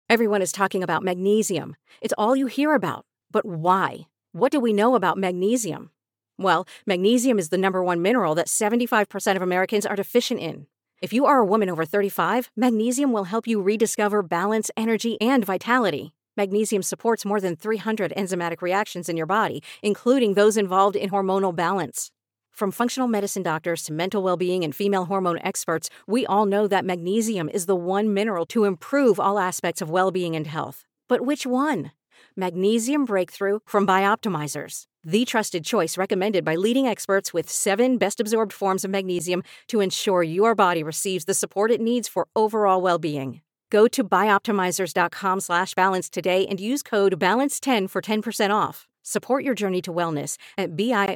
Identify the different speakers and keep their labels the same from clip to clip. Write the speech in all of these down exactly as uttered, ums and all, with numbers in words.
Speaker 1: Everyone is talking about magnesium. It's all you hear about. But why? What do we know about magnesium? Well, magnesium is the number one mineral that seventy-five percent of Americans are deficient in. If you are a woman over thirty-five, magnesium will help you rediscover balance, energy, and vitality. Magnesium supports more than three hundred enzymatic reactions in your body, including those involved in hormonal balance. From functional medicine doctors to mental well-being and female hormone experts, we all know that magnesium is the one mineral to improve all aspects of well-being and health. But which one? Magnesium Breakthrough from Bioptimizers, the trusted choice recommended by leading experts with seven best-absorbed forms of magnesium to ensure your body receives the support it needs for overall well-being. Go to bioptimizers.com slash balance today and use code balance ten for ten percent off. Support your journey to wellness at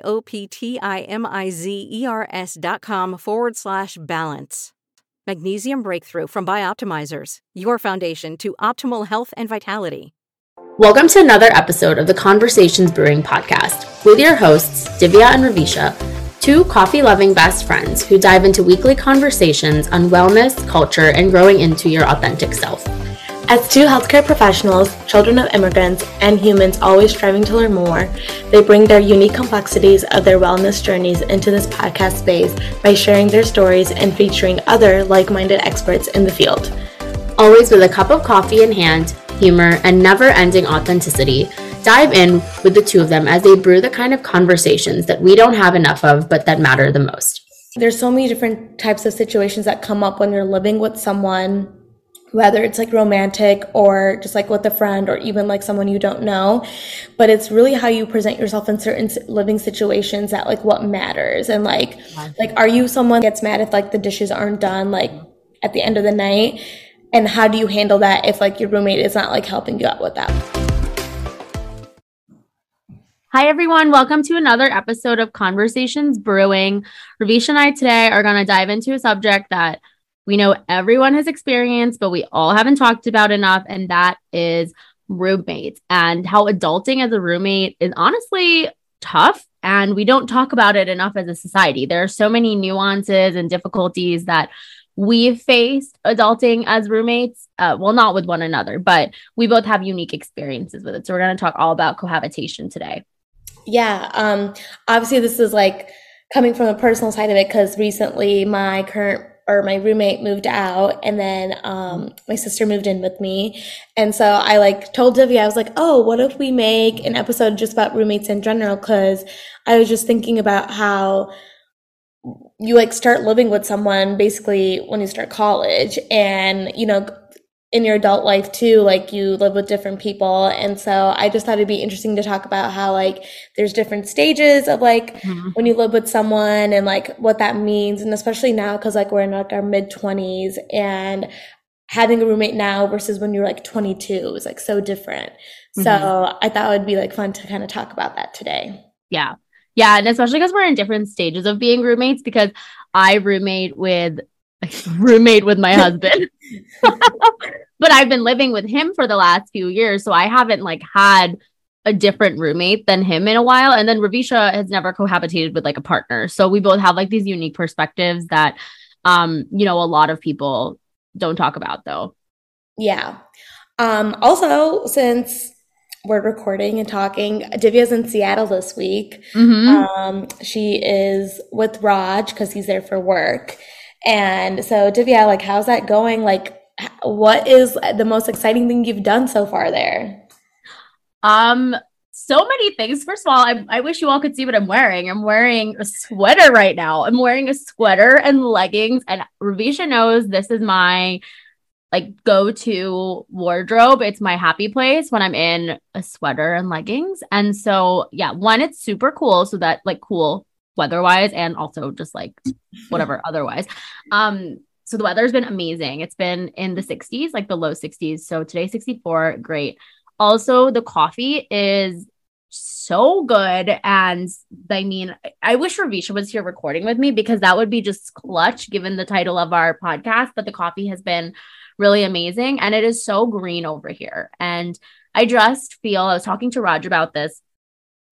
Speaker 1: B-I-O-P-T-I-M-I-Z-E-R-S dot com forward slash balance. Magnesium Breakthrough from Bioptimizers, your foundation to optimal health and vitality.
Speaker 2: Welcome to another episode of the Conversations Brewing podcast with your hosts, Divya and Ravisha, two coffee-loving best friends who dive into weekly conversations on wellness, culture, and growing into your authentic self.
Speaker 3: As two healthcare professionals, children of immigrants, and humans always striving to learn more, they bring their unique complexities of their wellness journeys into this podcast space by sharing their stories and featuring other like-minded experts in the field.
Speaker 2: Always with a cup of coffee in hand, humor, and never-ending authenticity, dive in with the two of them as they brew the kind of conversations that we don't have enough of, but that matter the most.
Speaker 3: There's so many different types of situations that come up when you're living with someone, whether it's like romantic or just like with a friend or even like someone you don't know. But it's really how you present yourself in certain living situations that like what matters. And like, like, are you someone that gets mad if like the dishes aren't done like at the end of the night? And how do you handle that if like your roommate is not like helping you out with that?
Speaker 2: Hi, everyone. Welcome to another episode of Conversations Brewing. Ravisha and I today are going to dive into a subject that we know everyone has experienced, but we all haven't talked about enough, and that is roommates and how adulting as a roommate is honestly tough, and we don't talk about it enough as a society. There are so many nuances and difficulties that we've faced adulting as roommates. Uh, well, not with one another, but we both have unique experiences with it. So we're going to talk all about cohabitation today.
Speaker 3: Yeah. Um, obviously, this is like coming from the personal side of it because recently my current or my roommate moved out and then um, my sister moved in with me. And so I like told Divya, I was like, oh, what if we make an episode just about roommates in general? Because I was just thinking about how you like start living with someone basically when you start college and, you know, in your adult life too, like you live with different people. And so I just thought it'd be interesting to talk about how like there's different stages of like mm-hmm. when you live with someone and like what that means. And especially now, cause like we're in like our mid twenties and having a roommate now versus when you're like twenty-two is like so different. Mm-hmm. So I thought it would be like fun to kind of talk about that today.
Speaker 2: Yeah. Yeah. And especially because we're in different stages of being roommates, because I roommate with roommate with my husband, but I've been living with him for the last few years. So I haven't like had a different roommate than him in a while. And then Ravisha has never cohabitated with like a partner. So we both have like these unique perspectives that, um, you know, a lot of people don't talk about though.
Speaker 3: Yeah. Um, also, since we're recording and talking, Divya's in Seattle this week. Mm-hmm. Um, she is with Raj because he's there for work. And so Divya, like, how's that going? Like, what is the most exciting thing you've done so far there?
Speaker 2: Um, so many things. First of all, I, I wish you all could see what I'm wearing. I'm wearing a sweater right now. I'm wearing a sweater and leggings, and Ravisha knows this is my like go-to wardrobe. It's my happy place when I'm in a sweater and leggings. And so, yeah, one, it's super cool. So that like cool weather-wise and also just like whatever otherwise. Um, so the weather's been amazing. It's been in the sixties, like the low sixties. So today sixty-four, great. Also, the coffee is so good. And I mean, I wish Ravisha was here recording with me because that would be just clutch given the title of our podcast. But the coffee has been really amazing. And it is so green over here. And I just feel, I was talking to Raj about this.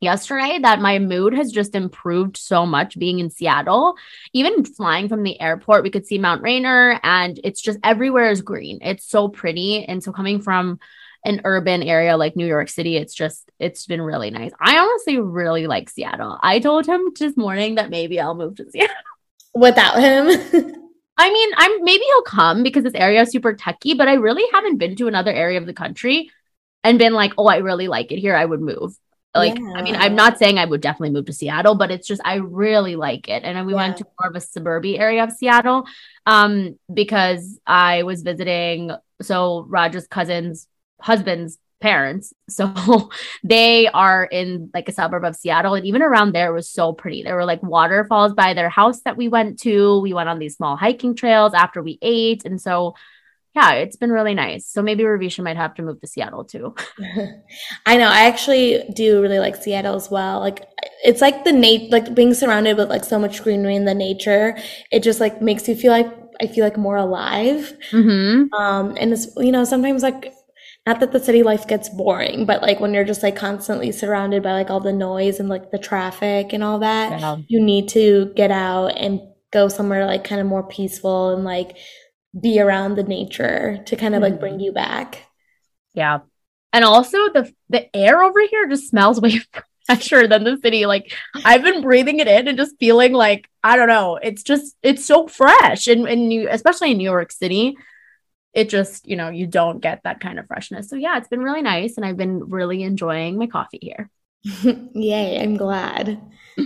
Speaker 2: yesterday that my mood has just improved so much being in Seattle. Even flying from the airport, we could see Mount Rainier, and it's just everywhere is green. It's so pretty. And so coming from an urban area like New York City, it's just, it's been really nice. I honestly really like Seattle. I told him this morning that maybe I'll move to Seattle.
Speaker 3: Without him?
Speaker 2: I mean, I'm maybe he'll come because this area is super techy, but I really haven't been to another area of the country and been like, oh, I really like it here, I would move. Like, yeah. I mean, I'm not saying I would definitely move to Seattle, but it's just, I really like it. And we yeah. went to more of a suburban area of Seattle um, because I was visiting, so Raj's cousin's husband's parents. So they are in like a suburb of Seattle. And even around there was so pretty. There were like waterfalls by their house that we went to. We went on these small hiking trails after we ate. And so yeah, it's been really nice. So maybe Ravisha might have to move to Seattle too.
Speaker 3: I know. I actually do really like Seattle as well. Like it's like the nat- like being surrounded with like so much greenery in the nature. It just like makes you feel like, I feel like more alive.
Speaker 2: Mm-hmm.
Speaker 3: Um, and it's, you know, sometimes like, not that the city life gets boring, but like when you're just like constantly surrounded by like all the noise and like the traffic and all that,
Speaker 2: yeah.
Speaker 3: you need to get out and go somewhere like kind of more peaceful and like be around the nature to kind of like bring you back.
Speaker 2: Yeah. And also the the air over here just smells way fresher than the city. Like I've been breathing it in and just feeling like, I don't know, it's just, it's so fresh. And, and you, especially in New York City, it just, you know, you don't get that kind of freshness. So yeah, it's been really nice. And I've been really enjoying my coffee here.
Speaker 3: Yay, I'm glad.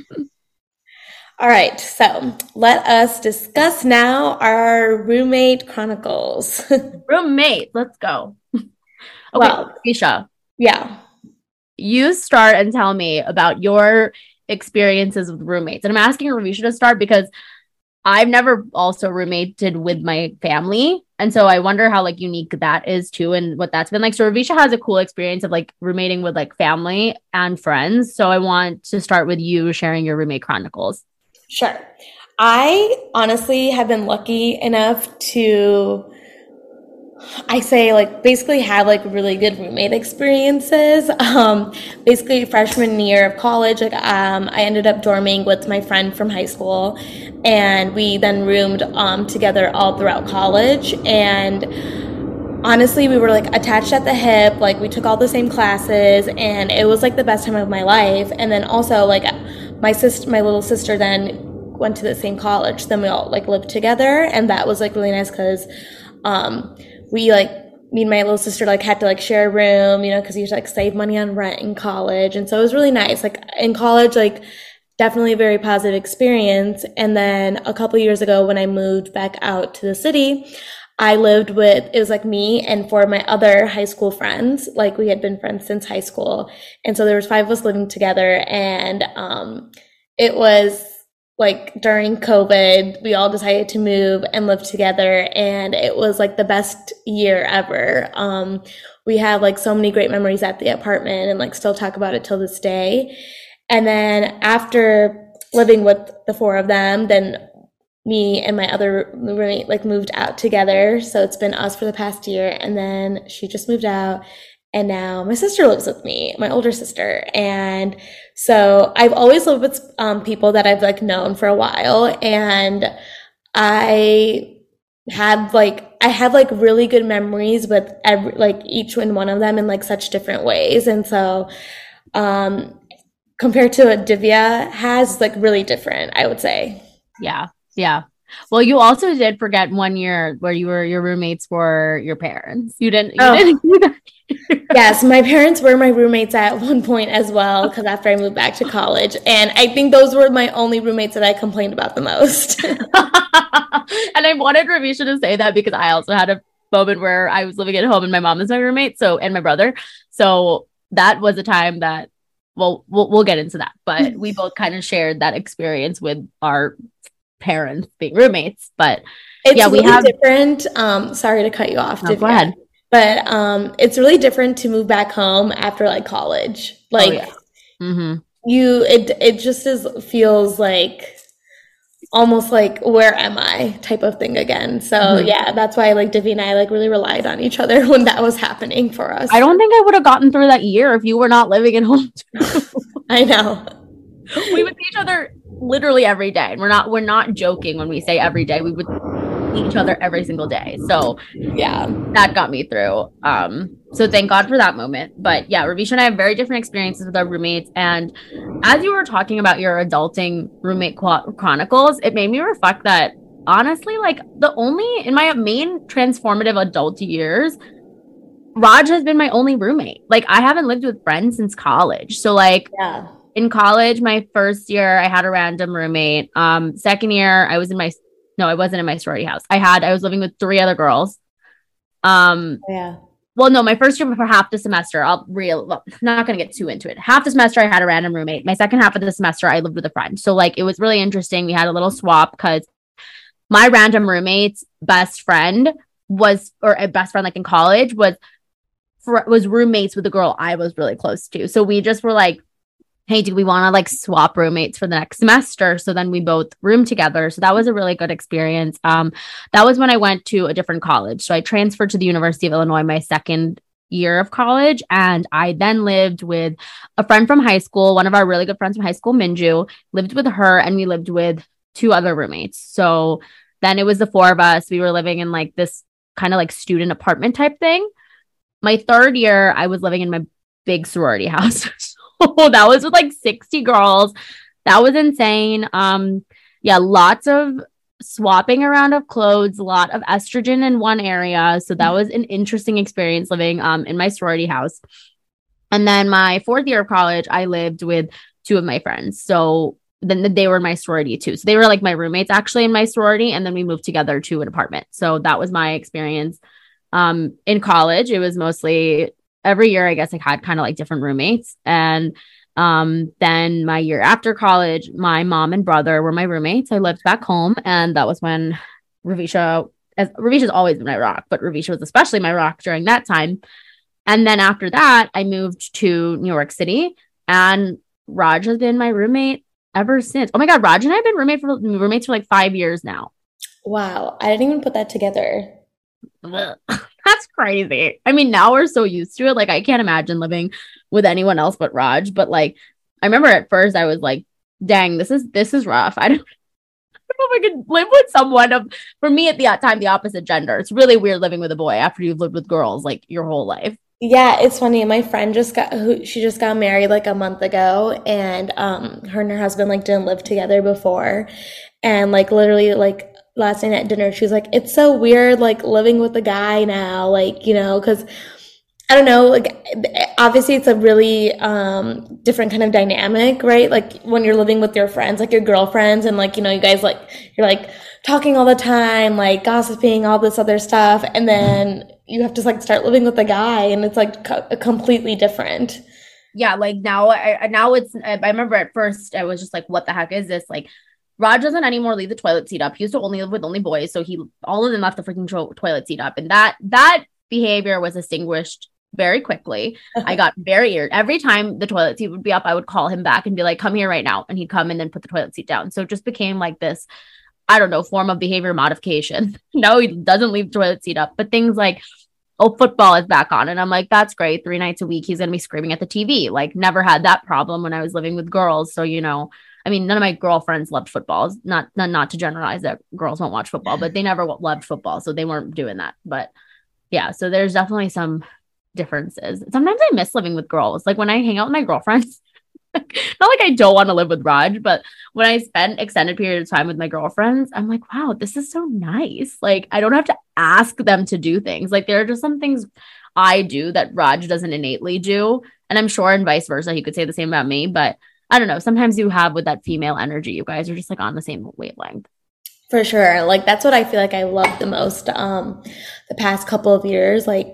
Speaker 3: All right, so let us discuss now our roommate chronicles.
Speaker 2: Roommate, let's go. Okay,
Speaker 3: well,
Speaker 2: Ravisha.
Speaker 3: Yeah.
Speaker 2: You start and tell me about your experiences with roommates. And I'm asking Ravisha to start because I've never also roommated with my family. And so I wonder how like unique that is too and what that's been like. So Ravisha has a cool experience of like roommating with like family and friends. So I want to start with you sharing your roommate chronicles.
Speaker 3: Sure. I honestly have been lucky enough to, I say like basically have like really good roommate experiences. Um, basically freshman year of college, like um, I ended up dorming with my friend from high school, and we then roomed um, together all throughout college. And honestly, we were like attached at the hip, like we took all the same classes, and it was like the best time of my life. And then also like my sister, my little sister then went to the same college. Then we all like lived together, and that was like really nice because um, we like, me and my little sister like had to like share a room, you know, because you had to like save money on rent in college. And so it was really nice. Like in college, like definitely a very positive experience. And then a couple years ago when I moved back out to the city, I lived with, it was like me and four of my other high school friends. Like we had been friends since high school. And so there was five of us living together, and um, it was like during COVID, we all decided to move and live together, and it was like the best year ever. Um, we have like so many great memories at the apartment and like still talk about it till this day. And then after living with the four of them, then me and my other roommate like moved out together. So it's been us for the past year, and then she just moved out. And now my sister lives with me, my older sister. And so I've always lived with um, people that I've like known for a while. And I had like, I have like really good memories with every, like each and one of them in like such different ways. And so um, compared to what Divya has, like really different, I would say.
Speaker 2: Yeah. Yeah. Well, you also did forget one year where you were your roommates were your parents. You didn't. You
Speaker 3: oh.
Speaker 2: didn't do that.
Speaker 3: Yes, my parents were my roommates at one point as well, because after I moved back to college. And I think those were my only roommates that I complained about the most.
Speaker 2: And I wanted Ravisha to say that because I also had a moment where I was living at home and my mom is my roommate, so and my brother. So that was a time that, well, we'll, we'll get into that. But we both kind of shared that experience with our parents being roommates. But
Speaker 3: it's
Speaker 2: yeah, we
Speaker 3: really
Speaker 2: have
Speaker 3: different. Um, sorry to cut you off.
Speaker 2: No, go ahead.
Speaker 3: But um, it's really different to move back home after like college. Like
Speaker 2: oh, yeah. mm-hmm.
Speaker 3: you, it it just is feels like almost like where am I type of thing again. So mm-hmm. yeah, that's why like Divya and I like really relied on each other when that was happening for us.
Speaker 2: I don't think I would have gotten through that year if you were not living at home too.
Speaker 3: I know.
Speaker 2: We would see each other literally every day. And we're not we're not joking when we say every day. We would see each other every single day. So
Speaker 3: yeah,
Speaker 2: that got me through. Um, so thank God for that moment. But yeah, Ravisha and I have very different experiences with our roommates. And as you were talking about your adulting roommate chronicles, it made me reflect that honestly, like the only in my main transformative adult years, Raj has been my only roommate. Like I haven't lived with friends since college. So like
Speaker 3: yeah.
Speaker 2: In college, my first year, I had a random roommate. Um, second year, I was in my no, I wasn't in my sorority house. I had I was living with three other girls. Um,
Speaker 3: yeah.
Speaker 2: Well, no, my first year for half the semester, I'll real well, not gonna get too into it. Half the semester, I had a random roommate. My second half of the semester, I lived with a friend. So like it was really interesting. We had a little swap because my random roommate's best friend was, or a best friend like in college was, was roommates with the girl I was really close to. So we just were like, hey, do we want to like swap roommates for the next semester? So then we both roomed together. So that was a really good experience. Um, that was when I went to a different college. So I transferred to the University of Illinois my second year of college. And I then lived with a friend from high school, one of our really good friends from high school, Minju, lived with her, and we lived with two other roommates. So then it was the four of us. We were living in like this kind of like student apartment type thing. My third year, I was living in my big sorority house. Oh, that was with like sixty girls. That was insane. Um, yeah, lots of swapping around of clothes, a lot of estrogen in one area. So that was an interesting experience living um in my sorority house. And then my fourth year of college, I lived with two of my friends. So then they were in my sorority too. So they were like my roommates actually in my sorority. And then we moved together to an apartment. So that was my experience. Um, in college, it was mostly every year, I guess I had kind of like different roommates. And um, then my year after college, my mom and brother were my roommates. I lived back home. And that was when Ravisha, as Ravisha's always been my rock, but Ravisha was especially my rock during that time. And then after that, I moved to New York City, and Raj has been my roommate ever since. Oh my God, Raj and I have been roommate for, roommates for like five years now.
Speaker 3: Wow. I didn't even put that together.
Speaker 2: That's crazy. I mean, now we're so used to it. Like, I can't imagine living with anyone else but Raj. But like, I remember at first I was like, dang, this is, this is rough. I don't, I don't know if I could live with someone of, for me at the time, the opposite gender. It's really weird living with a boy after you've lived with girls like your whole life.
Speaker 3: Yeah, it's funny. My friend just got, who she just got married like a month ago, and um, her and her husband like didn't live together before. And like literally like, last night at dinner, she was like, it's so weird, like living with a guy now, like, you know, because I don't know, like obviously it's a really um, different kind of dynamic, right? Like when you're living with your friends, like your girlfriends, and like, you know, you guys like, you're like talking all the time, like gossiping, all this other stuff. And then you have to like start living with a guy, and it's like co- completely different.
Speaker 2: Yeah. Like now, I, now it's, I remember at first I was just like, what the heck is this? Like, Raj doesn't anymore leave the toilet seat up. He used to only live with only boys. So he, all of them left the freaking tro- toilet seat up. And that, that behavior was extinguished very quickly. I got very irritated. Every time the toilet seat would be up, I would call him back and be like, come here right now. And he'd come and then put the toilet seat down. So it just became like this, I don't know, form of behavior modification. No, he doesn't leave the toilet seat up, but things like, oh, football is back on. And I'm like, that's great. Three nights a week, he's going to be screaming at the T V. Like never had that problem when I was living with girls. So, you know, I mean, none of my girlfriends loved football. Not, not, not to generalize that girls won't watch football, but they never loved football. So they weren't doing that. But yeah, so there's definitely some differences. Sometimes I miss living with girls. Like when I hang out with my girlfriends, not like I don't want to live with Raj, but when I spend extended period of time with my girlfriends, I'm like, wow, this is so nice. Like I don't have to ask them to do things. Like there are just some things I do that Raj doesn't innately do. And I'm sure and vice versa, he could say the same about me, but I don't know. Sometimes you have with that female energy, you guys are just like on the same wavelength.
Speaker 3: For sure. Like that's what I feel like I love the most um the past couple of years. Like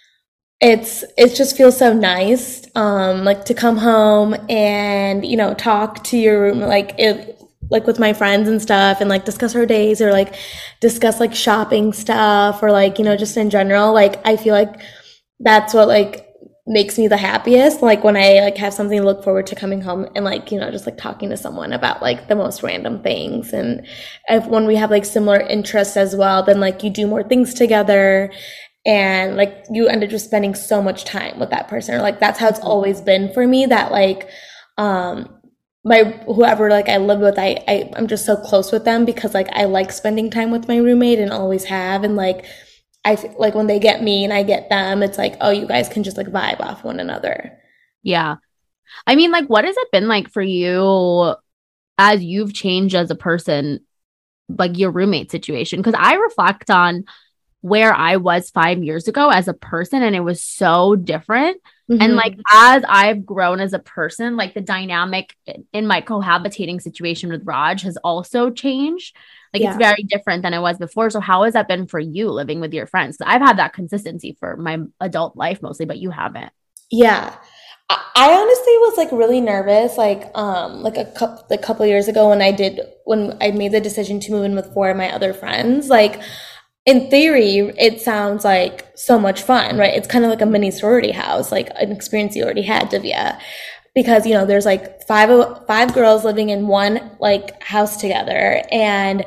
Speaker 3: it's it just feels so nice um like to come home and, you know, talk to your room like it like with my friends and stuff, and like discuss our days, or like discuss like shopping stuff, or like, you know, just in general. Like I feel like that's what like makes me the happiest, like when I like have something to look forward to coming home, and like, you know, just like talking to someone about like the most random things. And if when we have like similar interests as well, then like you do more things together, and like you end up just spending so much time with that person. Or like that's how it's always been for me, that like um, my whoever like I live with, I, I I'm just so close with them because like I like spending time with my roommate and always have, and like I like when they get me and I get them, it's like, oh, you guys can just like vibe off one another.
Speaker 2: Yeah. I mean, like, what has it been like for you as you've changed as a person, like your roommate situation? Because I reflect on where I was five years ago as a person, and it was so different. Mm-hmm. And like, as I've grown as a person, like the dynamic in my cohabitating situation with Raj has also changed. Like, yeah. It's very different than it was before. So how has that been for you living with your friends? I've had that consistency for my adult life mostly, but you haven't.
Speaker 3: Yeah. I honestly was like really nervous, like um like a couple a couple years ago when I did when I made the decision to move in with four of my other friends. Like, in theory, it sounds like so much fun, right? It's kind of like a mini sorority house, like an experience you already had, Divya, because you know there's like five five girls living in one like house together, and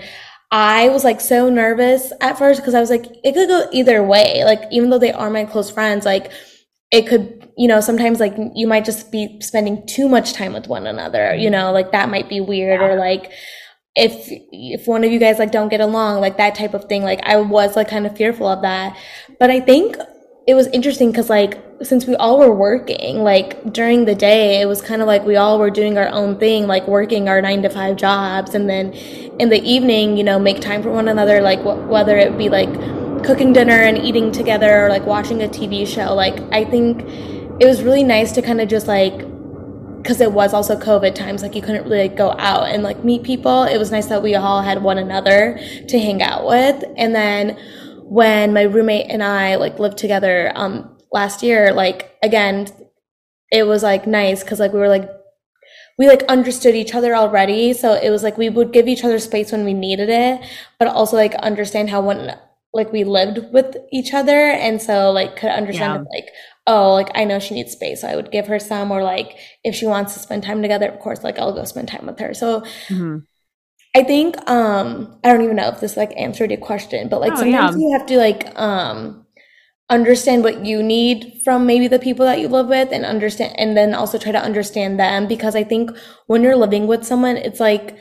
Speaker 3: I was like so nervous at first because I was like it could go either way. Like, even though they are my close friends, like it could, you know, sometimes like you might just be spending too much time with one another, you know, like that might be weird, yeah. Or like if if one of you guys like don't get along, like that type of thing. Like I was like kind of fearful of that. But I think it was interesting because like since we all were working, like during the day, it was kind of like we all were doing our own thing, like working our nine to five jobs, and then in the evening, you know, make time for one another, like wh- whether it be like cooking dinner and eating together or like watching a T V show. Like I think it was really nice to kind of just like, because it was also COVID times, like you couldn't really like, go out and like meet people. It was nice that we all had one another to hang out with. And then when my roommate and I like lived together um last year, like again, it was like nice because like we were like we like understood each other already. So it was like we would give each other space when we needed it, but also like understand how one like we lived with each other, and so like could understand yeah. if, like, oh, like I know she needs space, so I would give her some, or like if she wants to spend time together, of course, like I'll go spend time with her. So mm-hmm. I think um I don't even know if this like answered your question, but like oh, sometimes yeah. you have to like um understand what you need from maybe the people that you live with, and understand, and then also try to understand them, because I think when you're living with someone, it's like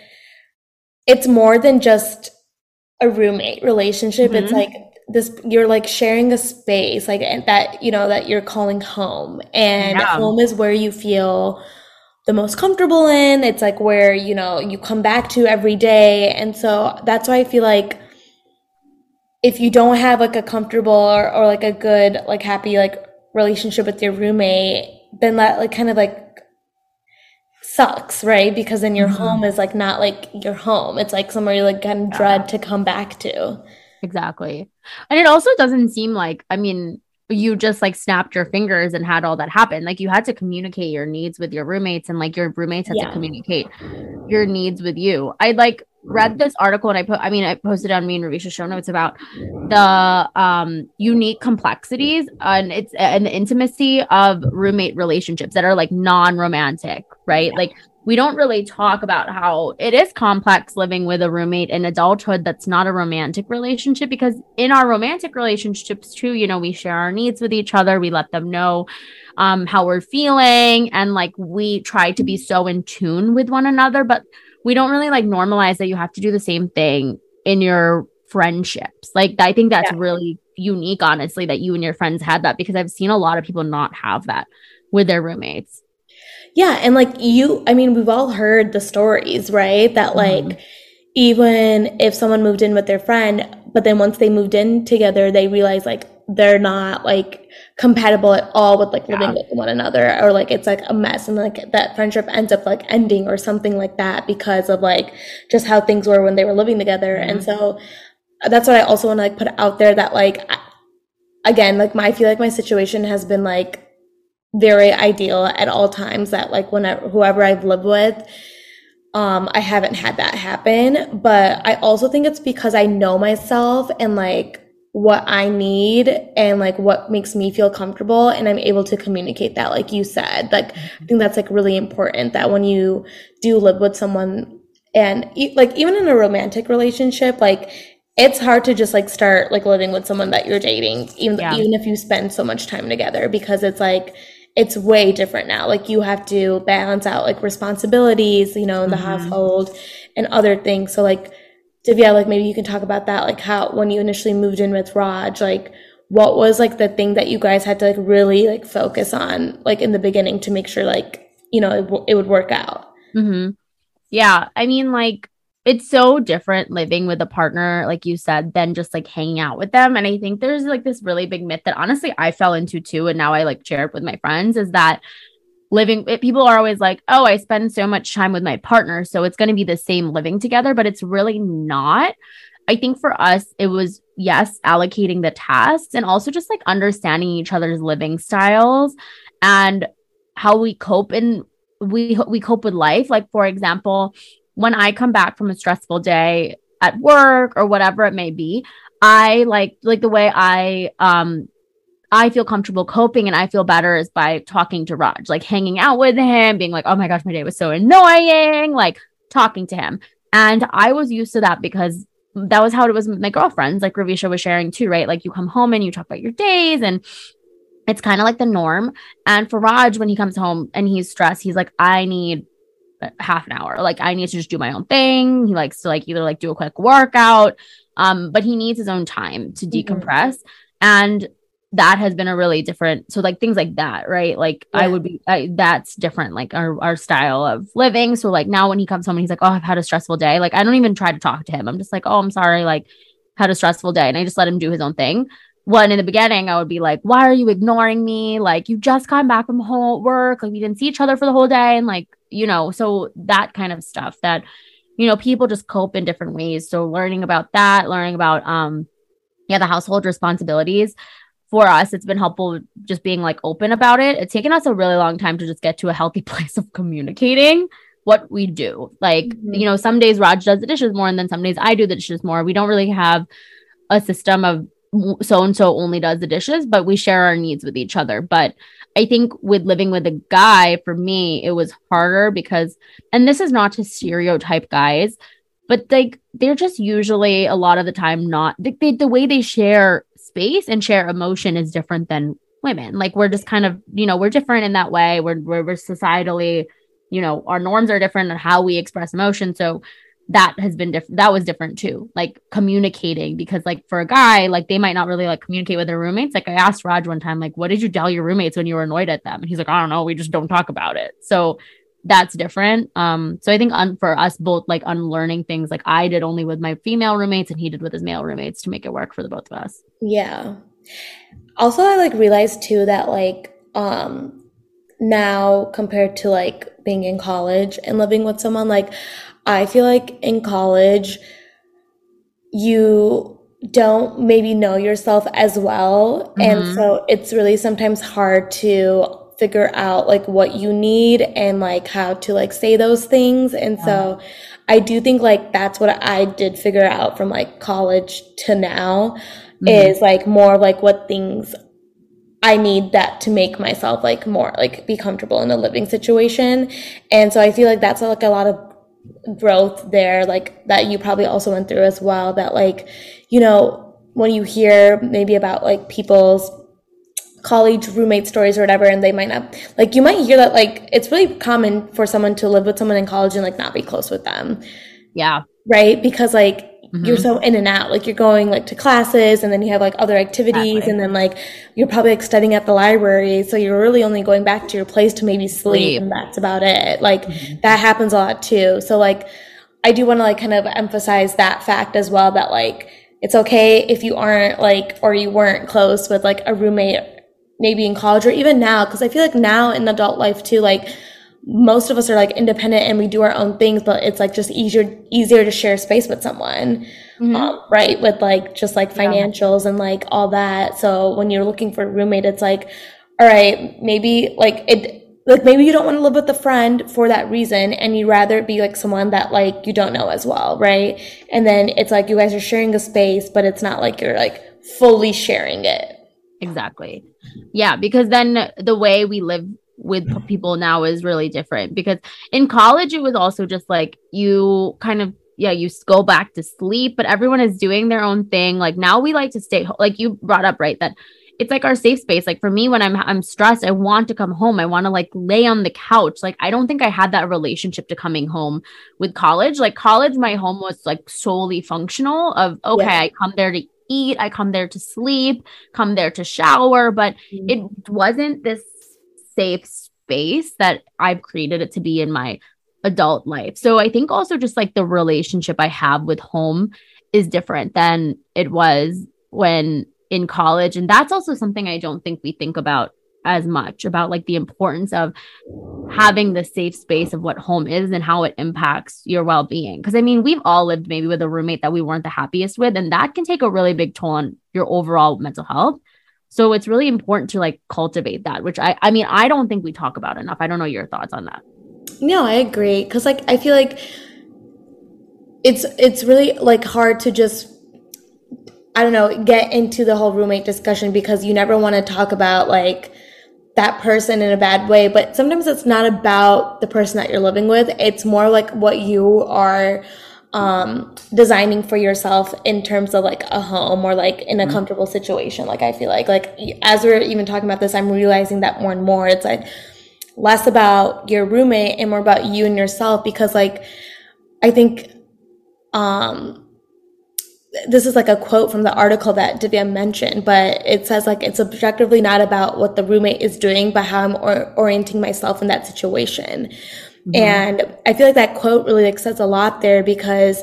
Speaker 3: it's more than just a roommate relationship. Mm-hmm. It's like this, you're like sharing a space, like that, you know, that you're calling home, and yeah. home is where you feel the most comfortable in. It's like where, you know, you come back to every day. And so that's why I feel like if you don't have like a comfortable or, or like a good, like happy, like relationship with your roommate, then that like kind of like sucks, right? Because then your mm-hmm. home is like not like your home. It's like somewhere you like kind of dread to come back to.
Speaker 2: Exactly. And it also doesn't seem like, I mean, you just like snapped your fingers and had all that happen. Like you had to communicate your needs with your roommates, and like your roommates had yeah. to communicate your needs with you. I like read this article, and I put, I mean, I posted on me and Ravisha's show notes about the um, unique complexities and it's and the intimacy of roommate relationships that are like non-romantic, right? Yeah. Like we don't really talk about how it is complex living with a roommate in adulthood that's not a romantic relationship, because in our romantic relationships too, you know, we share our needs with each other. We let them know um, how we're feeling, and like we try to be so in tune with one another, but we don't really like normalize that you have to do the same thing in your friendships. Like I think that's yeah. really unique, honestly, that you and your friends had that, because I've seen a lot of people not have that with their roommates.
Speaker 3: Yeah. And like you, I mean, we've all heard the stories, right? That like, mm-hmm. even if someone moved in with their friend, but then once they moved in together, they realize like they're not like compatible at all with like living yeah. with one another, or like it's like a mess, and like that friendship ends up like ending or something like that because of like just how things were when they were living together. Mm-hmm. And so that's what I also want to like put out there, that like, again, like my, I feel like my situation has been like very ideal at all times, that like whenever, whoever I've lived with, um, I haven't had that happen. But I also think it's because I know myself and like what I need and like what makes me feel comfortable, and I'm able to communicate that, like you said. Like I think that's like really important, that when you do live with someone, and e- like even in a romantic relationship, like it's hard to just like start like living with someone that you're dating, even yeah. even if you spend so much time together, because it's like it's way different now. Like you have to balance out like responsibilities, you know, in the
Speaker 2: Mm-hmm.
Speaker 3: household and other things. So like, Divya, like maybe you can talk about that, like how when you initially moved in with Raj, like what was like the thing that you guys had to like really like focus on like in the beginning to make sure like, you know, it, w- it would work out.
Speaker 2: Mm-hmm. Yeah. I mean, like, it's so different living with a partner, like you said, than just like hanging out with them. And I think there's like this really big myth that honestly I fell into too. And now I like share it with my friends is that living, it, people are always like, oh, I spend so much time with my partner, so it's going to be the same living together. But it's really not. I think for us, it was, yes, allocating the tasks and also just like understanding each other's living styles and how we cope in we we cope with life. Like, for example, when I come back from a stressful day at work or whatever it may be, I like like the way I um I feel comfortable coping and I feel better is by talking to Raj, like hanging out with him, being like, oh my gosh, my day was so annoying, like talking to him. And I was used to that because that was how it was with my girlfriends, like Ravisha was sharing too, right? Like you come home and you talk about your days and it's kind of like the norm. And for Raj, when he comes home and he's stressed, he's like, I need half an hour. Like I need to just do my own thing. He likes to like either like do a quick workout, um, but he needs his own time to decompress. Mm-hmm. And that has been a really different. So like things like that, right? Like yeah. I would be, I, that's different, like our, our style of living. So like now when he comes home and he's like, oh, I've had a stressful day. Like, I don't even try to talk to him. I'm just like, oh, I'm sorry. Like had a stressful day. And I just let him do his own thing. When in the beginning, I would be like, why are you ignoring me? Like, you just got back from home work. Like, we didn't see each other for the whole day. And like, you know, so that kind of stuff that, you know, people just cope in different ways. So learning about that, learning about, um, yeah, the household responsibilities for us, it's been helpful just being like open about it. It's taken us a really long time to just get to a healthy place of communicating what we do. Like, mm-hmm. you know, some days Raj does the dishes more and then some days I do the dishes more. We don't really have a system of so-and-so only does the dishes, but we share our needs with each other. But I think with living with a guy, for me, it was harder because, and this is not to stereotype guys, but like they're just usually a lot of the time not, they, they, the way they share space and share emotion is different than women. Like we're just kind of, you know, we're different in that way. We're, we're, we're societally, you know, our norms are different on how we express emotion. So that has been different. That was different too. Like communicating, because like for a guy, like they might not really like communicate with their roommates. Like I asked Raj one time, like, what did you tell your roommates when you were annoyed at them? And he's like, I don't know. We just don't talk about it. So that's different. Um, so I think un- for us both, like unlearning things, like I did only with my female roommates and he did with his male roommates to make it work for the both of us.
Speaker 3: Yeah. Also, I like realized too that like, um, now compared to like being in college and living with someone, like I feel like in college, you don't maybe know yourself as well. Mm-hmm. And so it's really sometimes hard to figure out like what you need and like how to like say those things. And yeah. so I do think like that's what I did figure out from like college to now mm-hmm. is like more like what things I need that to make myself like more like be comfortable in a living situation. And so I feel like that's like a lot of growth there, like that you probably also went through as well, that like, you know, when you hear maybe about like people's college roommate stories or whatever, and they might not, like you might hear that like it's really common for someone to live with someone in college and like not be close with them.
Speaker 2: Yeah.
Speaker 3: Right? Because like mm-hmm. you're so in and out, like you're going like to classes and then you have like other activities exactly. and then like you're probably like studying at the library, so you're really only going back to your place to maybe sleep, sleep. and that's about it. Like mm-hmm. that happens a lot too. So like I do want to like kind of emphasize that fact as well, that like it's okay if you aren't like, or you weren't close with like a roommate maybe in college or even now, because I feel like now in adult life too, like most of us are like independent and we do our own things, but it's like just easier easier to share space with someone, mm-hmm. um, right? With like just like financials yeah. and like all that. So when you're looking for a roommate, it's like, all right, maybe like it, like maybe you don't want to live with a friend for that reason, and you'd rather it be like someone that like you don't know as well, right? And then it's like you guys are sharing a space, but it's not like you're like fully sharing it.
Speaker 2: Exactly. Yeah, because then the way we live with people now is really different, because in college it was also just like you kind of yeah you go back to sleep, but everyone is doing their own thing. Like now we like to stay like you brought up, right, that it's like our safe space. Like for me, when I'm I'm stressed, I want to come home. I want to like lay on the couch. Like I don't think I had that relationship to coming home with college. Like college, my home was like solely functional of, okay, yeah. I come there to eat, I come there to sleep, come there to shower, but mm-hmm. it wasn't this safe space that I've created it to be in my adult life. So I think also just like the relationship I have with home is different than it was when in college. And that's also something I don't think we think about as much, about like the importance of having the safe space of what home is and how it impacts your well-being. Because I mean, we've all lived maybe with a roommate that we weren't the happiest with, and that can take a really big toll on your overall mental health. So it's really important to like cultivate that, which I, I mean, I don't think we talk about enough. I don't know your thoughts on that.
Speaker 3: No, I agree. Cause like, I feel like it's, it's really like hard to just, I don't know, get into the whole roommate discussion because you never want to talk about like that person in a bad way. But sometimes it's not about the person that you're living with. It's more like what you are um, designing for yourself in terms of like a home or like in a comfortable situation. Like I feel like, like as we're even talking about this, I'm realizing that more and more. It's like less about your roommate and more about you and yourself, because like I think um this is like a quote from the article that Divya mentioned, but it says like, it's objectively not about what the roommate is doing, but how I'm or- orienting myself in that situation. Mm-hmm. And I feel like that quote really like says a lot there, because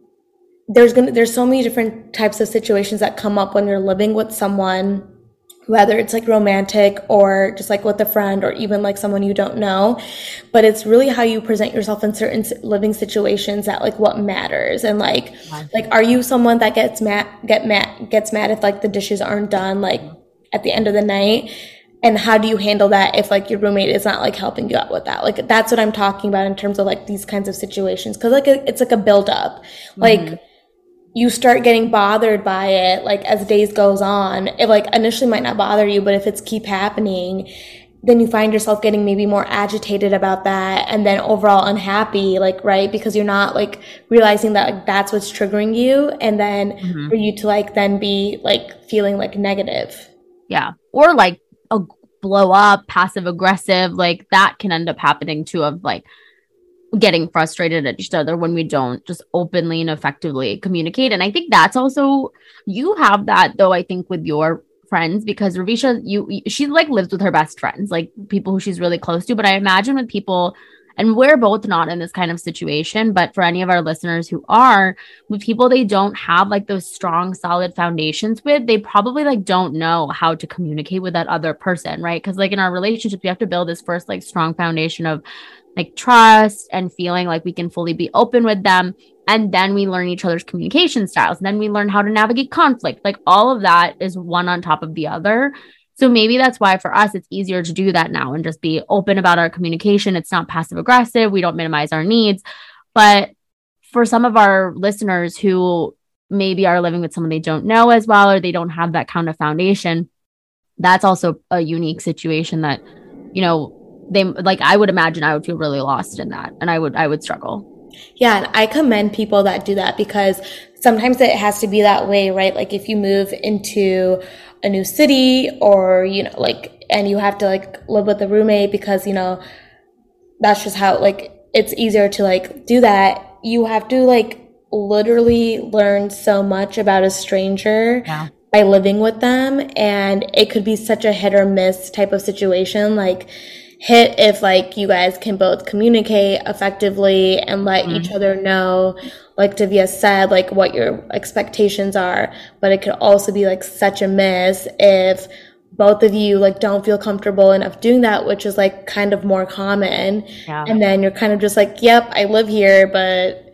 Speaker 3: there's going to, there's so many different types of situations that come up when you're living with someone, whether it's like romantic or just like with a friend or even like someone you don't know. But it's really how you present yourself in certain living situations that like what matters. And like, yeah. like, are you someone that gets mad, get mad, gets mad if like the dishes aren't done, like at the end of the night? And how do you handle that if like your roommate is not like helping you out with that? Like, that's what I'm talking about in terms of like these kinds of situations. Cause like, it's like a buildup. Like, mm-hmm. you start getting bothered by it, like, as days goes on. It, like, initially might not bother you, but if it's keep happening, then you find yourself getting maybe more agitated about that and then overall unhappy, like, right? Because you're not, like, realizing that, like, that's what's triggering you. And then mm-hmm. for you to, like, then be, like, feeling, like, negative.
Speaker 2: Yeah. Or, like, a blow up, passive aggressive, like, that can end up happening, too, of, like, getting frustrated at each other when we don't just openly and effectively communicate. And I think that's also, you have that though, I think with your friends, because Ravisha, you, she like lives with her best friends, like people who she's really close to. But I imagine with people, and we're both not in this kind of situation, but for any of our listeners who are, with people they don't have like those strong, solid foundations with, they probably like don't know how to communicate with that other person, right? Because like in our relationships, we have to build this first like strong foundation of like trust and feeling like we can fully be open with them. And then we learn each other's communication styles. And then we learn how to navigate conflict. Like all of that is one on top of the other. So maybe that's why for us, it's easier to do that now and just be open about our communication. It's not passive aggressive. We don't minimize our needs. But for some of our listeners who maybe are living with someone they don't know as well, or they don't have that kind of foundation, that's also a unique situation that, you know, they like, I would imagine I would feel really lost in that, and I would, I would struggle.
Speaker 3: Yeah. And I commend people that do that, because sometimes it has to be that way, right? Like if you move into a new city or, you know, like, and you have to like live with a roommate because, you know, that's just how, like, it's easier to like do that. You have to like literally learn so much about a stranger. Yeah. By living with them. And it could be such a hit or miss type of situation. Like, hit if like you guys can both communicate effectively and let mm-hmm. each other know, like Divya said, like what your expectations are. But it could also be like such a miss if both of you like don't feel comfortable enough doing that, which is like kind of more common. Yeah. And then you're kind of just like, yep, I live here, but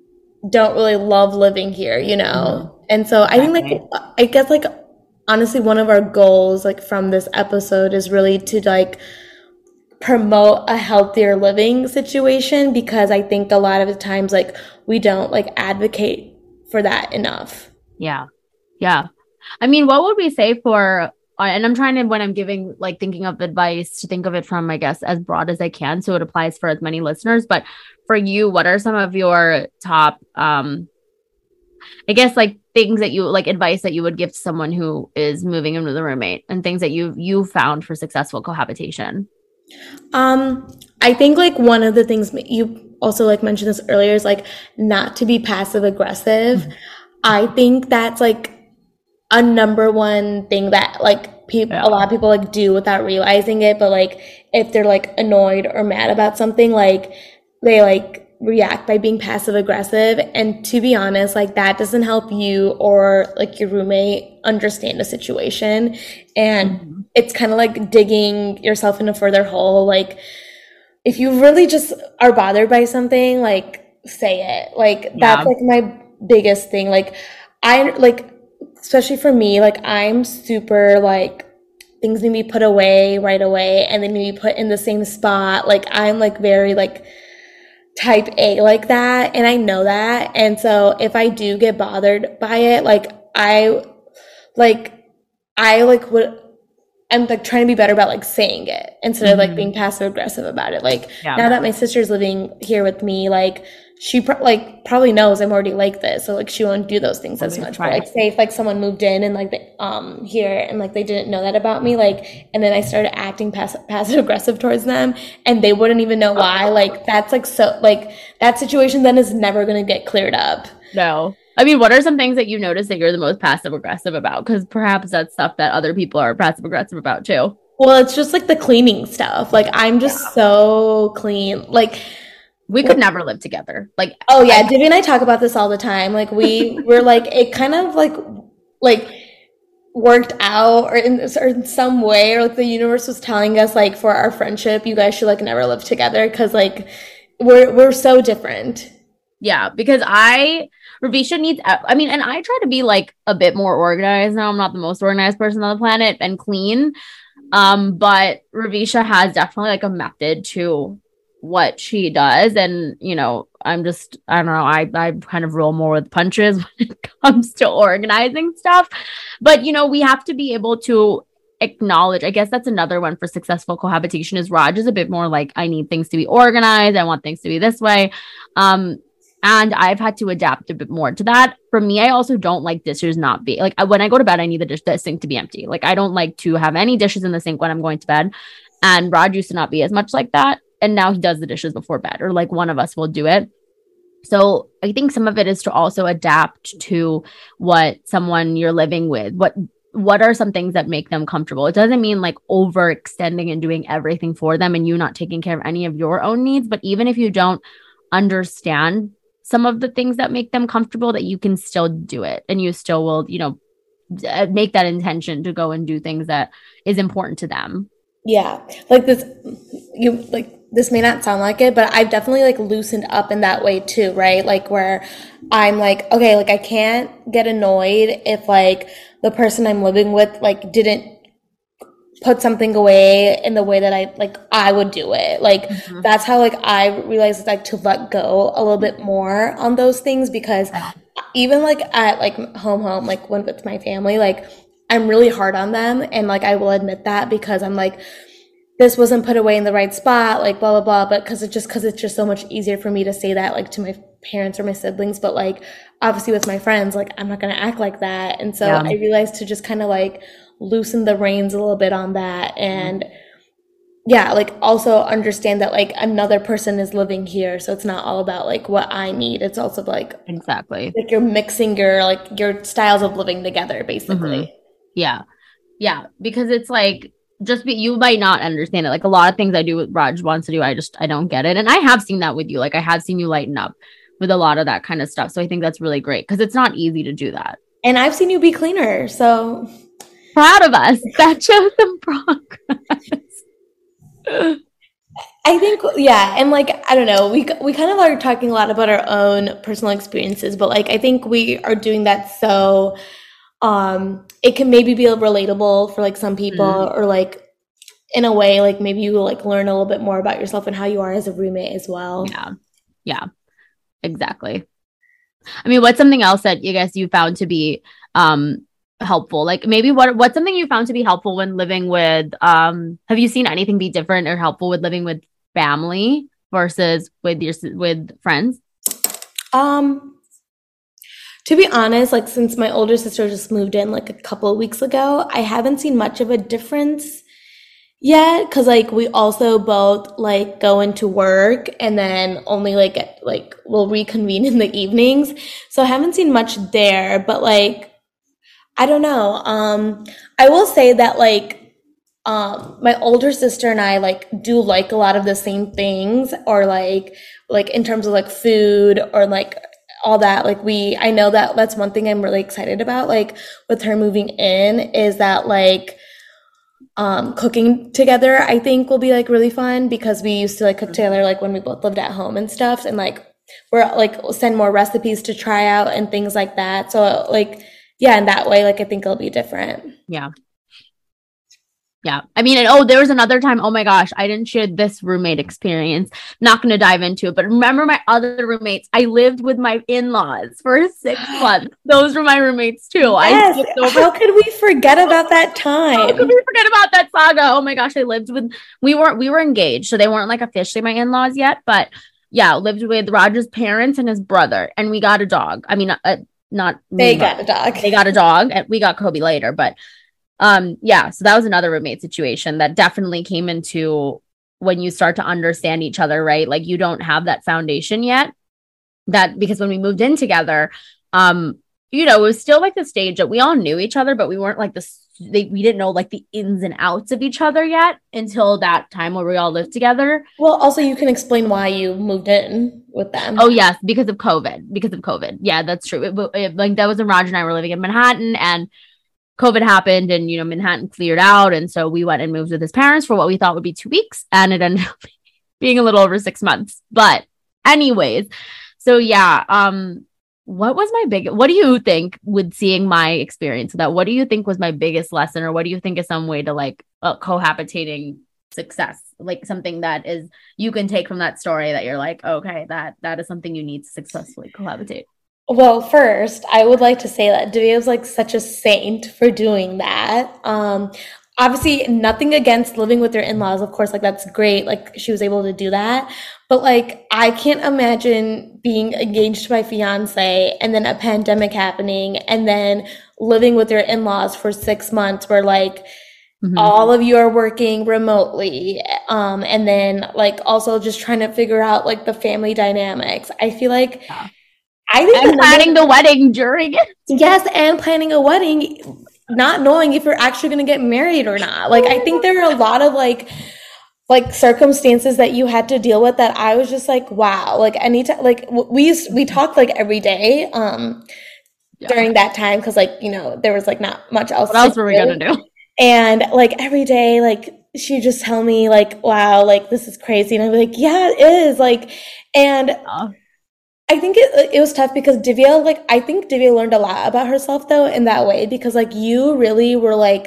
Speaker 3: don't really love living here, you know? Mm-hmm. And so I think like, I guess like, honestly, one of our goals like from this episode is really to like promote a healthier living situation, because I think a lot of the times like we don't like advocate for that enough.
Speaker 2: Yeah. Yeah. I mean, what would we say for, uh, and I'm trying to, when I'm giving, like thinking of advice, to think of it from, I guess, as broad as I can, so it applies for as many listeners. But for you, what are some of your top, um, I guess, like things that you like, advice that you would give to someone who is moving in with a roommate, and things that you you found for successful cohabitation?
Speaker 3: Um, I think like one of the things you also like mentioned this earlier is like not to be passive aggressive. Mm-hmm. I think that's like a number one thing that like people, yeah. a lot of people like do without realizing it. But like if they're like annoyed or mad about something, like they like react by being passive aggressive. And to be honest, like that doesn't help you or like your roommate understand the situation. And mm-hmm. it's kind of like digging yourself in a further hole. Like if you really just are bothered by something, like say it. Like yeah. that's like my biggest thing. Like I like, especially for me, like I'm super like things need to be put away right away and they need to be put in the same spot. Like I'm like very like type A like that, and I know that. And so if I do get bothered by it, like I like I like would I'm like trying to be better about like saying it instead mm-hmm. of like being passive aggressive about it. Like yeah. now that my sister's living here with me, like she pro- like probably knows I'm already like this, so like she won't do those things as much. But like say if like someone moved in and like they, um here and like they didn't know that about me, like and then I started acting pass- passive aggressive towards them and they wouldn't even know why. Like that's like so like that situation then is never gonna get cleared up.
Speaker 2: No. I mean, what are some things that you notice that you're the most passive aggressive about? Because perhaps that's stuff that other people are passive aggressive about too.
Speaker 3: Well, it's just like the cleaning stuff. Like I'm just yeah. so clean. Like
Speaker 2: we could never live together. Like,
Speaker 3: oh yeah, I, Divya and I talk about this all the time. Like we were like, it kind of like, like worked out or in, or in some way, or like the universe was telling us like for our friendship, you guys should like never live together. Cause like we're, we're so different.
Speaker 2: Yeah. Because I, Ravisha needs, I mean, and I try to be like a bit more organized now. I'm not the most organized person on the planet and clean. Um, but Ravisha has definitely like a method to what she does. And, you know, I'm just, I don't know, I, I kind of roll more with punches when it comes to organizing stuff. But, you know, we have to be able to acknowledge, I guess that's another one for successful cohabitation is Raj is a bit more like, I need things to be organized. I want things to be this way. Um, and I've had to adapt a bit more to that. For me, I also don't like dishes not be like when I go to bed, I need the dish, the sink to be empty. Like I don't like to have any dishes in the sink when I'm going to bed. And Raj used to not be as much like that. And now he does the dishes before bed, or like one of us will do it. So I think some of it is to also adapt to what someone you're living with, what what are some things that make them comfortable. It doesn't mean like overextending and doing everything for them and you not taking care of any of your own needs. But even if you don't understand some of the things that make them comfortable, that you can still do it and you still will, you know, make that intention to go and do things that is important to them.
Speaker 3: Yeah. Like this, you like, this may not sound like it, but I've definitely like loosened up in that way too, right? Like where I'm like, okay, like I can't get annoyed if like the person I'm living with like didn't put something away in the way that I like I would do it. Like mm-hmm. that's how like I realized like to let go a little bit more on those things, because even like at like home home, like when with my family, like I'm really hard on them, and like I will admit that because I'm like, this wasn't put away in the right spot, like blah, blah, blah. But cause it's just, cause it's just so much easier for me to say that like to my parents or my siblings. But like, obviously with my friends, like I'm not going to act like that. And so yeah. I realized to just kind of like loosen the reins a little bit on that. And mm-hmm. yeah, like also understand that like another person is living here. So it's not all about like what I need. It's also like,
Speaker 2: exactly.
Speaker 3: Like you're mixing your, like your styles of living together, basically.
Speaker 2: Mm-hmm. Yeah. Yeah. Because it's like, just be, you might not understand it. Like a lot of things I do with Raj wants to do, I just, I don't get it. And I have seen that with you. Like I have seen you lighten up with a lot of that kind of stuff. So I think that's really great because it's not easy to do that.
Speaker 3: And I've seen you be cleaner. So
Speaker 2: proud of us. That shows some progress.
Speaker 3: I think, yeah. And like, I don't know, we, we kind of are talking a lot about our own personal experiences, but like, I think we are doing that so Um, it can maybe be relatable for like some people mm. or like in a way, like maybe you will like learn a little bit more about yourself and how you are as a roommate as well.
Speaker 2: Yeah. Yeah, exactly. I mean, what's something else that you guys you found to be, um, helpful? Like maybe what, what's something you found to be helpful when living with, um, have you seen anything be different or helpful with living with family versus with your, with friends?
Speaker 3: Um, To be honest, like since my older sister just moved in like a couple of weeks ago, I haven't seen much of a difference yet. Cause like we also both like go into work and then only like at, like we'll reconvene in the evenings. So I haven't seen much there, but like I don't know. Um, I will say that like um my older sister and I like do like a lot of the same things, or like like in terms of like food or like all that. Like we, I know that that's one thing I'm really excited about, like with her moving in, is that like um cooking together I think will be like really fun, because we used to like cook together like when we both lived at home and stuff, and like we're like send more recipes to try out and things like that. So like yeah, in that way, like I think it'll be different.
Speaker 2: Yeah. Yeah. I mean, and oh, there was another time. Oh my gosh, I didn't share this roommate experience. Not going to dive into it, but remember my other roommates? I lived with my in-laws for six months. Those were my roommates too.
Speaker 3: Yes.
Speaker 2: I over-
Speaker 3: How could we forget about that time?
Speaker 2: How could we forget about that saga? Oh my gosh, I lived with, we weren't, we were engaged. So they weren't like officially my in-laws yet, but yeah, lived with Roger's parents and his brother. And we got a dog. I mean, uh, not
Speaker 3: They
Speaker 2: me,
Speaker 3: got a dog.
Speaker 2: They got a dog, and we got Kobe later, but Um, yeah, so that was another roommate situation that definitely came into when you start to understand each other, right? Like you don't have that foundation yet, that because when we moved in together, um, you know, it was still like the stage that we all knew each other, but we weren't like the, they, we didn't know like the ins and outs of each other yet until that time where we all lived together.
Speaker 3: Well, also you can explain why you moved in with them.
Speaker 2: Oh yes, because of COVID, because of COVID. Yeah, that's true. It, it, like that was when Roger and I were living in Manhattan, and COVID happened, and, you know, Manhattan cleared out. And so we went and moved with his parents for what we thought would be two weeks. And it ended up being a little over six months. But anyways, so yeah. Um, what was my big, what do you think with seeing my experience with that? What do you think was my biggest lesson? Or what do you think is some way to like uh, cohabitating success? Like something that is, you can take from that story that you're like, okay, that, that is something you need to successfully cohabitate.
Speaker 3: Well, first, I would like to say that Divya is like such a saint for doing that. Um, obviously, nothing against living with your in-laws. Of course, like that's great. Like she was able to do that. But like, I can't imagine being engaged to my fiance and then a pandemic happening and then living with your in-laws for six months where like mm-hmm. all of you are working remotely. Um, and then like also just trying to figure out like the family dynamics. I feel like yeah. I think
Speaker 2: and planning the wedding during it.
Speaker 3: Yes, and planning a wedding, not knowing if you're actually going to get married or not. Like, I think there are a lot of like, like circumstances that you had to deal with that I was just like, wow. Like anytime, like we used, we talked like every day um, yeah. during that time because like you know there was like not much else.
Speaker 2: What else were we gonna do?
Speaker 3: And like every day, like she just tell me like, wow, like this is crazy, and I'm like, yeah, it is. Like, and. Yeah. I think it it was tough because Divya, like, I think Divya learned a lot about herself, though, in that way, because, like, you really were, like,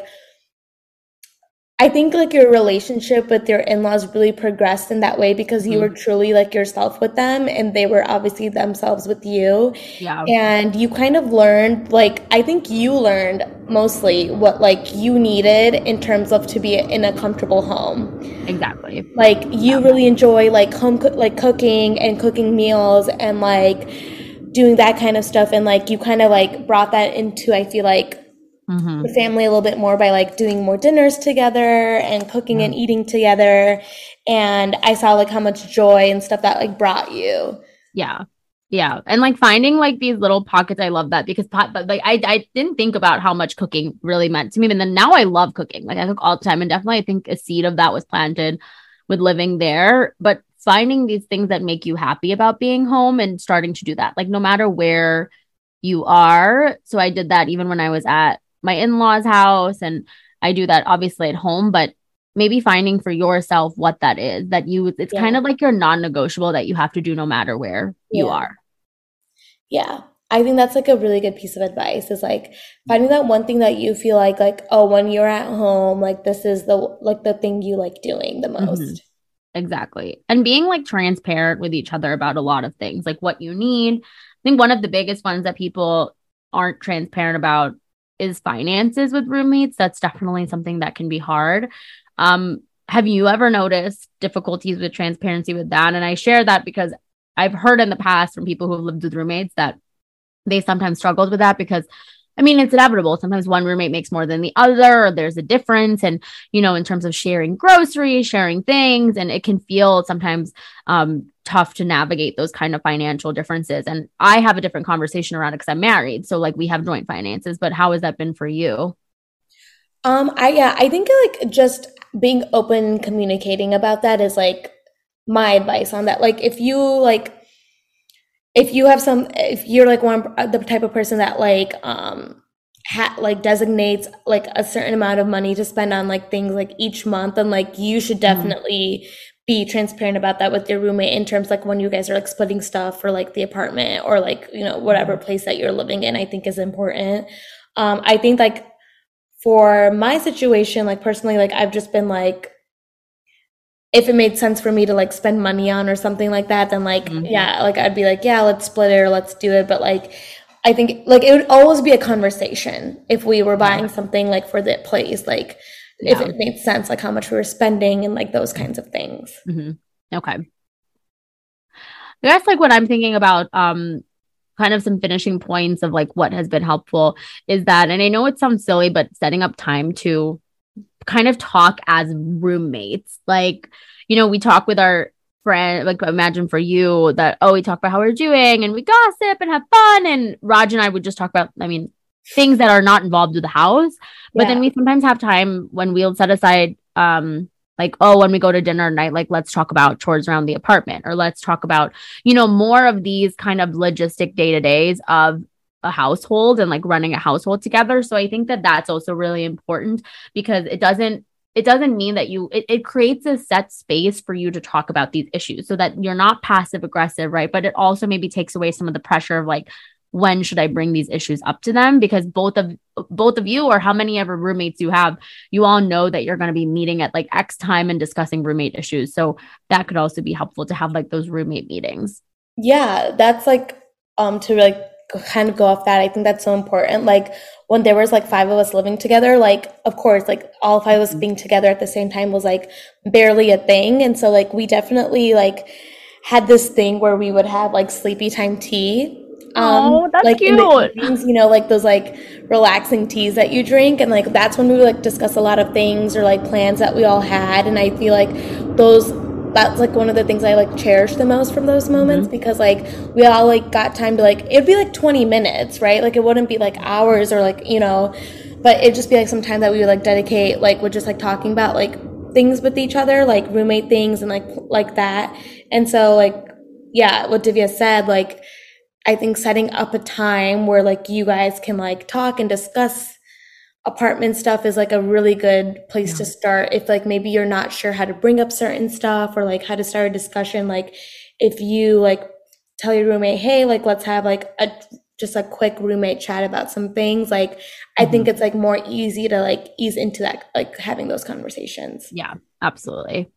Speaker 3: I think, like, your relationship with your in-laws really progressed in that way because you mm-hmm. were truly, like, yourself with them, and they were obviously themselves with you.
Speaker 2: Yeah.
Speaker 3: And you kind of learned, like, I think you learned mostly what, like, you needed in terms of to be in a comfortable home. Exactly. Like, you yeah. really enjoy, like, home, co- like, cooking and cooking meals and, like, doing that kind of stuff. And, like, you kind of, like, brought that into, I feel like, mm-hmm. the family a little bit more by like doing more dinners together and cooking mm-hmm. and eating together. And I saw like how much joy and stuff that like brought you.
Speaker 2: Yeah. Yeah. And like finding like these little pockets. I love that because pot, but like I, I didn't think about how much cooking really meant to me. And then now I love cooking. Like I cook all the time, and definitely I think a seed of that was planted with living there, but finding these things that make you happy about being home and starting to do that, like no matter where you are. So I did that even when I was at my in-laws' house, and I do that obviously at home, but maybe finding for yourself what that is that you, it's yeah. kind of like your non-negotiable that you have to do no matter where yeah. you are.
Speaker 3: Yeah. I think that's like a really good piece of advice is like finding that one thing that you feel like, like, oh, when you're at home, like this is the, like the thing you like doing the most. Mm-hmm.
Speaker 2: Exactly. And being like transparent with each other about a lot of things, like what you need. I think one of the biggest ones that people aren't transparent about is finances with roommates. That's definitely something that can be hard. Um, have you ever noticed difficulties with transparency with that? And I share that because I've heard in the past from people who have lived with roommates that they sometimes struggled with that because I mean, it's inevitable. Sometimes one roommate makes more than the other, or there's a difference. And, you know, in terms of sharing groceries, sharing things, and it can feel sometimes um, tough to navigate those kind of financial differences. And I have a different conversation around it because I'm married. So like we have joint finances, but how has that been for you?
Speaker 3: Um, I, yeah, I think like just being open and communicating about that is like my advice on that. Like if you like, if you have some, if you're like one, the type of person that like, um, ha- like designates like a certain amount of money to spend on like things like each month, and like you should definitely mm. be transparent about that with your roommate in terms like when you guys are like splitting stuff for like the apartment or like, you know, whatever place that you're living in, I think is important. Um, I think like for my situation, like personally, like I've just been like, if it made sense for me to like spend money on or something like that, then like, mm-hmm. yeah, like I'd be like, yeah, let's split it or let's do it. But like, I think like it would always be a conversation if we were buying something like for the place, like yeah. if it made sense, like how much we were spending and like those kinds of things.
Speaker 2: Mm-hmm. Okay. That's like what I'm thinking about. Um, kind of some finishing points of like what has been helpful is that, and I know it sounds silly, but setting up time to kind of talk as roommates. Like, you know, we talk with our friend, like imagine for you that, oh, we talk about how we're doing and we gossip and have fun. And Raj and I would just talk about, I mean, things that are not involved with the house. But yeah. then we sometimes have time when we'll set aside, um, like, oh, when we go to dinner at night, like, let's talk about chores around the apartment, or let's talk about, you know, more of these kind of logistic day-to-days of a household and like running a household together. So I think that that's also really important because it doesn't, it doesn't mean that you, it, it creates a set space for you to talk about these issues so that you're not passive aggressive, right? But it also maybe takes away some of the pressure of like, when should I bring these issues up to them? Because both of both of you, or how many ever roommates you have, you all know that you're going to be meeting at like X time and discussing roommate issues. So that could also be helpful to have like those roommate meetings.
Speaker 3: Yeah, that's like, um, to like kind of go off that. I think that's so important. Like when there was like five of us living together, like, of course, like all five of us being together at the same time was like barely a thing. And so like, we definitely like had this thing where we would have like sleepy time tea. Um,
Speaker 2: oh, that's
Speaker 3: like
Speaker 2: cute.
Speaker 3: In the evenings, you know, like those like relaxing teas that you drink. And like, that's when we would like discuss a lot of things or like plans that we all had. And I feel like those, that's like one of the things I like cherish the most from those moments, mm-hmm. because like we all like got time to like, it'd be like twenty minutes, right? Like it wouldn't be like hours or like, you know, but it'd just be like some time that we would like dedicate, like with just like talking about like things with each other, like roommate things and like, like that. And so like, yeah, what Divya said, like, I think setting up a time where like you guys can like talk and discuss apartment stuff is like a really good place yeah. to start. If like maybe you're not sure how to bring up certain stuff or like how to start a discussion, like if you like tell your roommate, hey, like let's have like a just a quick roommate chat about some things, like mm-hmm. I think it's like more easy to like ease into that, like having those conversations.
Speaker 2: Yeah, absolutely.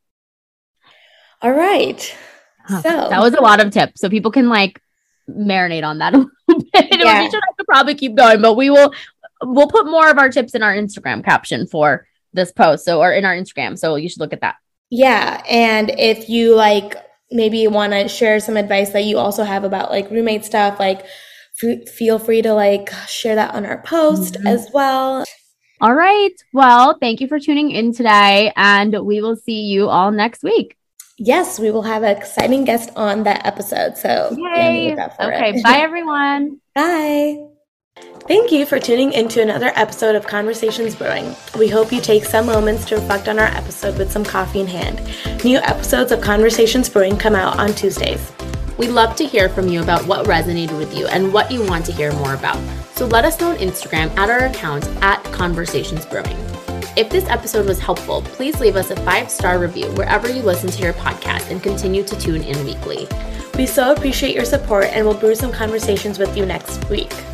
Speaker 3: All right.
Speaker 2: Huh.
Speaker 3: So
Speaker 2: that was a lot of tips. So people can like marinate on that a little bit. Yeah. We should have to probably keep going, but we will we'll put more of our tips in our Instagram caption for this post, so or in our Instagram, so you should look at that.
Speaker 3: Yeah, and if you like maybe want to share some advice that you also have about like roommate stuff, like f- feel free to like share that on our post mm-hmm. as well.
Speaker 2: All right, well, thank you for tuning in today, and we will see you all next week.
Speaker 3: Yes, we will have an exciting guest on that episode. So
Speaker 2: Yay.
Speaker 3: Yeah, for
Speaker 2: okay,
Speaker 3: it.
Speaker 2: Bye everyone.
Speaker 3: Bye. Thank you for tuning into another episode of Conversations Brewing. We hope you take some moments to reflect on our episode with some coffee in hand. New episodes of Conversations Brewing come out on Tuesdays.
Speaker 2: We'd love to hear from you about what resonated with you and what you want to hear more about. So let us know on Instagram at our account at Conversations Brewing. If this episode was helpful, please leave us a five-star review wherever you listen to your podcast and continue to tune in weekly.
Speaker 3: We so appreciate your support and we'll brew some conversations with you next week.